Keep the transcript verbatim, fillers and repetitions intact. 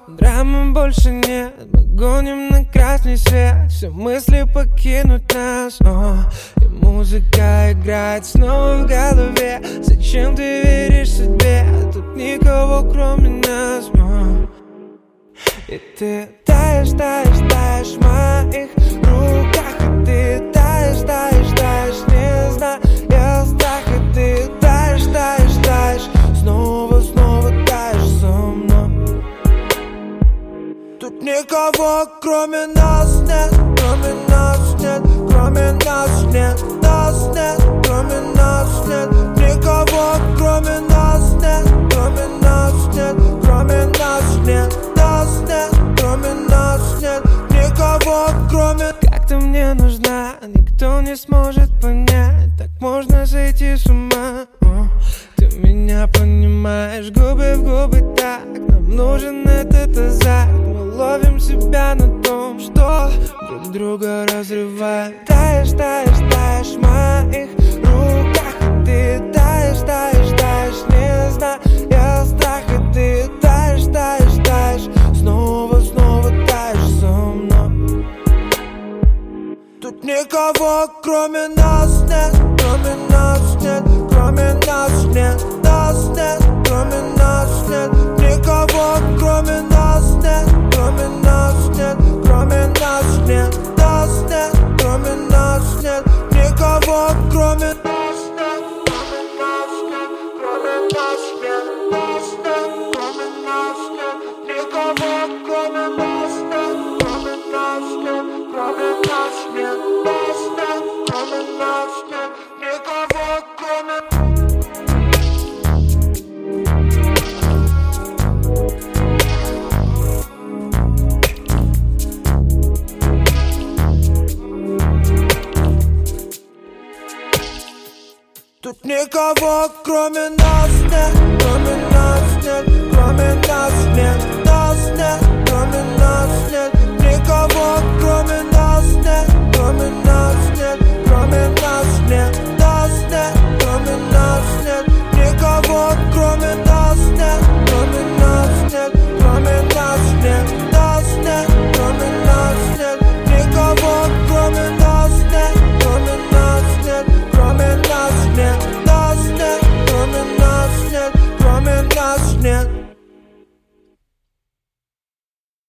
Драмы больше нет, мы гоним на красный свет. Все мысли покинут нас, о, и музыка играет снова в голове. Зачем ты веришь судьбе? Тут никого кроме нас, о. И ты таешь, таешь, таешь в моих руках. И ты таешь, таешь, таешь, не знаю я страх. И ты таешь, таешь, таешь, снова, снова таешь со мной. Тут никого кроме нас нет, кроме нас нет, кроме нас нет, нас нет, кроме нас нет. Никого кроме нас нет, кроме нас нет, кроме нас нет, нас нет, кроме нас нет. Никого кроме. Как ты мне нужна, никто не сможет понять. Так можно сойти с ума, о, ты меня понимаешь, губы в губы так. Нам нужен этот азарт. Мы ловим себя на том, что друг друга разрываем. Таешь, таешь, таешь в моих руках. И ты таешь, таешь, таешь, не знаю я страх. И ты таешь, таешь, таешь, снова, снова таешь со мной. Тут никого кроме нас нет, кроме нас нет, кроме нас нет, нас нет, кроме нас нет. Никого кроме нас нет, кроме нас нет, кроме нас нет, нас нет, кроме нас нет. Никого кроме нас нет, кроме нас нет, кроме нас нет, нас нет, кроме нас нет. Никого кроме нас нет, кроме нас нет, кроме нас нет, нас нет, кроме нас нет. Никого кроме. Тут никого кроме нас нет, кроме нас нет, кроме нас нет, нас нет, кроме нас нет. Никого кроме нас нет, кроме нас